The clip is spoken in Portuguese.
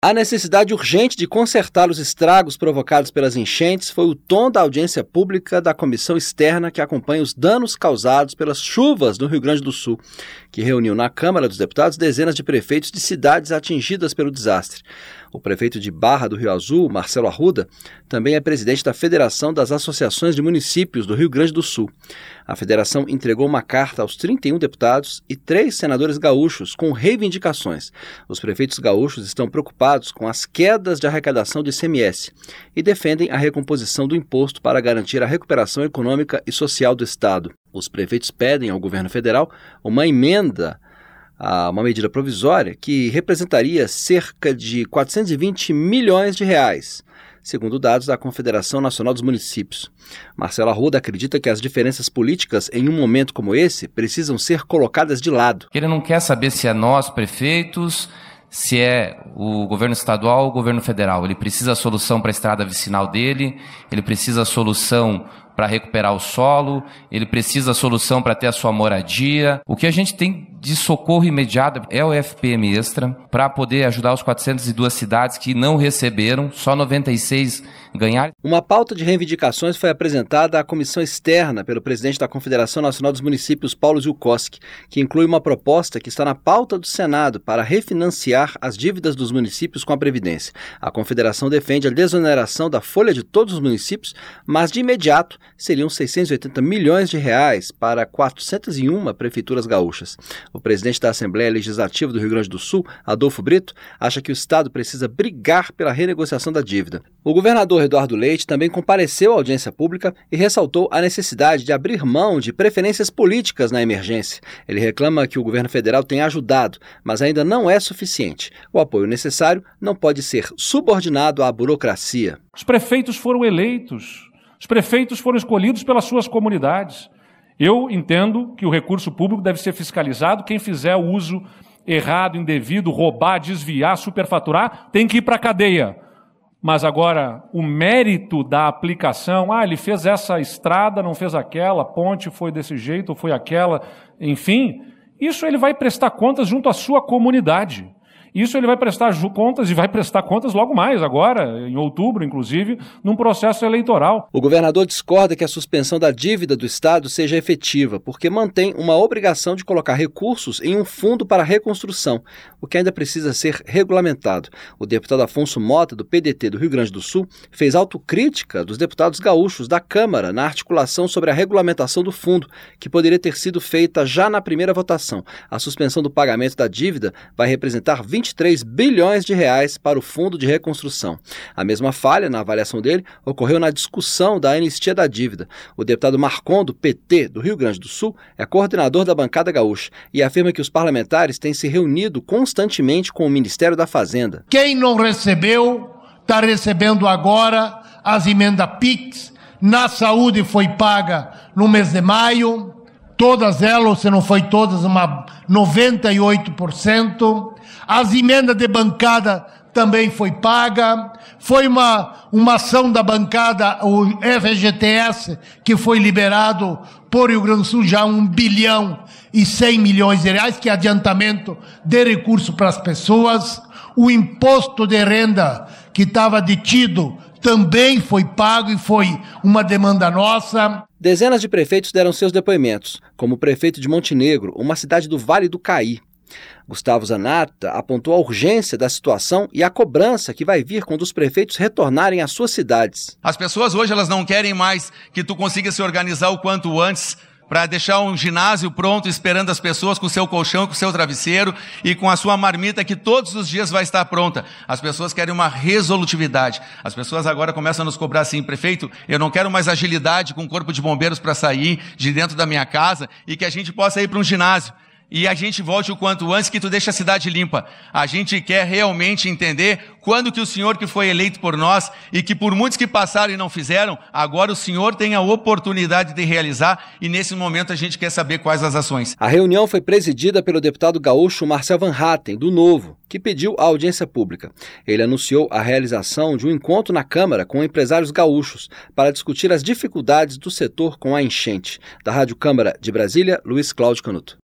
A necessidade urgente de consertar os estragos provocados pelas enchentes foi o tom da audiência pública da comissão externa que acompanha os danos causados pelas chuvas no Rio Grande do Sul, que reuniu na Câmara dos Deputados dezenas de prefeitos de cidades atingidas pelo desastre. O prefeito de Barra do Rio Azul, Marcelo Arruda, também é presidente da Federação das Associações de Municípios do Rio Grande do Sul. A federação entregou uma carta aos 31 deputados e 3 senadores gaúchos com reivindicações. Os prefeitos gaúchos estão preocupados com as quedas de arrecadação do ICMS e defendem a recomposição do imposto para garantir a recuperação econômica e social do Estado. Os prefeitos pedem ao governo federal uma emenda a uma medida provisória que representaria cerca de 420 milhões de reais, segundo dados da Confederação Nacional dos Municípios. Marcelo Arruda acredita que as diferenças políticas em um momento como esse precisam ser colocadas de lado. Ele não quer saber se é nós, prefeitos, se é o governo estadual ou o governo federal. Ele precisa a solução para a estrada vicinal dele, ele precisa a solução para recuperar o solo, ele precisa a solução para ter a sua moradia. O que a gente tem de socorro imediato é o FPM Extra, para poder ajudar os 402 cidades que não receberam, só 96 ganharam. Uma pauta de reivindicações foi apresentada à comissão externa pelo presidente da Confederação Nacional dos Municípios, Paulo Zielkowski, que inclui uma proposta que está na pauta do Senado para refinanciar as dívidas dos municípios com a Previdência. A Confederação defende a desoneração da folha de todos os municípios, mas de imediato seriam 680 milhões de reais para 401 prefeituras gaúchas. O presidente da Assembleia Legislativa do Rio Grande do Sul, Adolfo Brito, acha que o Estado precisa brigar pela renegociação da dívida. O governador Eduardo Leite também compareceu à audiência pública e ressaltou a necessidade de abrir mão de preferências políticas na emergência. Ele reclama que o governo federal tem ajudado, mas ainda não é suficiente. O apoio necessário não pode ser subordinado à burocracia. Os prefeitos foram eleitos. Os prefeitos foram escolhidos pelas suas comunidades. Eu entendo que o recurso público deve ser fiscalizado. Quem fizer o uso errado, indevido, roubar, desviar, superfaturar, tem que ir para a cadeia. Mas agora, o mérito da aplicação, ele fez essa estrada, não fez aquela, a ponte foi desse jeito, ou foi aquela, enfim, isso ele vai prestar contas junto à sua comunidade. Isso ele vai prestar contas e vai prestar contas logo mais, agora, em outubro, inclusive, num processo eleitoral. O governador discorda que a suspensão da dívida do Estado seja efetiva, porque mantém uma obrigação de colocar recursos em um fundo para reconstrução, o que ainda precisa ser regulamentado. O deputado Afonso Mota, do PDT do Rio Grande do Sul, fez autocrítica dos deputados gaúchos da Câmara na articulação sobre a regulamentação do fundo, que poderia ter sido feita já na primeira votação. A suspensão do pagamento da dívida vai representar 23 bilhões de reais para o Fundo de Reconstrução. A mesma falha, na avaliação dele, ocorreu na discussão da anistia da dívida. O deputado Marcon, do PT do Rio Grande do Sul, é coordenador da bancada gaúcha e afirma que os parlamentares têm se reunido constantemente com o Ministério da Fazenda. Quem não recebeu, está recebendo agora as emendas PIX. Na saúde foi paga no mês de maio. Todas elas, se não foi todas, 98%. As emendas de bancada também foi paga. Foi uma ação da bancada, o FGTS, que foi liberado por Rio Grande do Sul já 1 bilhão e 100 milhões de reais, que é adiantamento de recurso para as pessoas. O imposto de renda que estava detido também foi pago e foi uma demanda nossa. Dezenas de prefeitos deram seus depoimentos, como o prefeito de Montenegro, uma cidade do Vale do Caí. Gustavo Zanata apontou a urgência da situação e a cobrança que vai vir quando os prefeitos retornarem às suas cidades. As pessoas hoje elas não querem mais que tu consiga se organizar o quanto antes para deixar um ginásio pronto esperando as pessoas com o seu colchão, com o seu travesseiro e com a sua marmita que todos os dias vai estar pronta. As pessoas querem uma resolutividade. As pessoas agora começam a nos cobrar assim: prefeito, eu não quero mais agilidade com o corpo de bombeiros para sair de dentro da minha casa e que a gente possa ir para um ginásio. E a gente volte o quanto antes, que tu deixa a cidade limpa. A gente quer realmente entender quando que o senhor que foi eleito por nós e que por muitos que passaram e não fizeram, agora o senhor tem a oportunidade de realizar e nesse momento a gente quer saber quais as ações. A reunião foi presidida pelo deputado gaúcho Marcel Van Hatten, do Novo, que pediu a audiência pública. Ele anunciou a realização de um encontro na Câmara com empresários gaúchos para discutir as dificuldades do setor com a enchente. Da Rádio Câmara de Brasília, Luiz Cláudio Canuto.